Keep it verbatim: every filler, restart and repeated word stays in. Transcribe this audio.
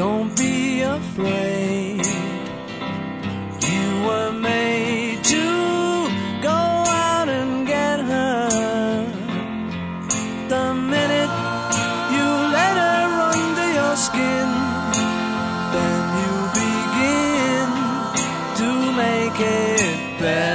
Don't be afraid. You were made to go out and get her. The minute you let her under your skin, then you begin to make it better.